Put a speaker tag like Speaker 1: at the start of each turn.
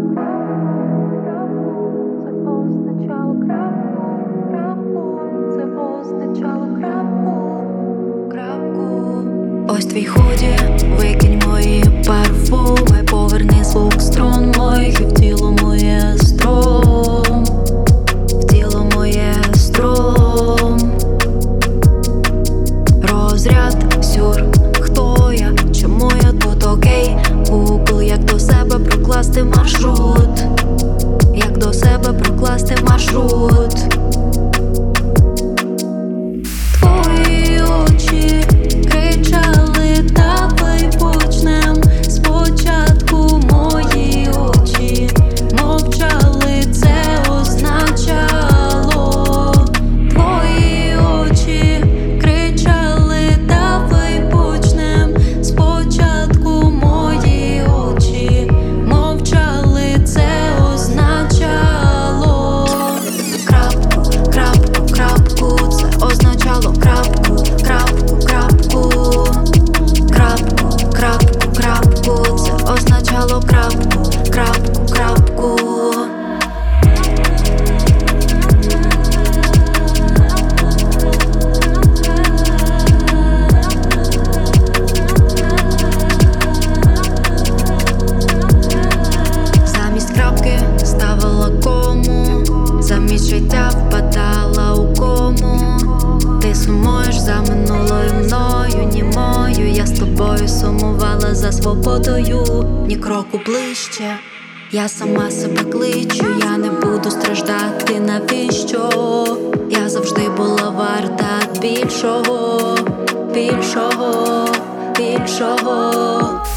Speaker 1: Ось твій ході, викинь мої парфуми, поверни звук струн моїх і в тіло моє струм, в тіло моє струм. Розряд, сюр, хто я, чому я тут окей? Гугл, як до себе прокласти маршрут, як до себе прокласти маршрут. Твої очі кричали, давай почнем спочатку. Мої очі мовчали, це означало. Твої очі кричали, давай почнем спочатку. Мої очі мовчали, це означало. Крапку, крапку, крапку, це означало крапку, крапку, крапку. Крапку, крапку, крапку, це означало крапку, крапку, крапку. Замість крапки ставила кому, замість життя впадала у кому. Ти сумуєш за минулою мною, німою. Я з тобою сумувала за свободою. Ні кроку ближче, я сама себе кличу. Я не буду страждати, навіщо? Я завжди була варта більшого, більшого, більшого.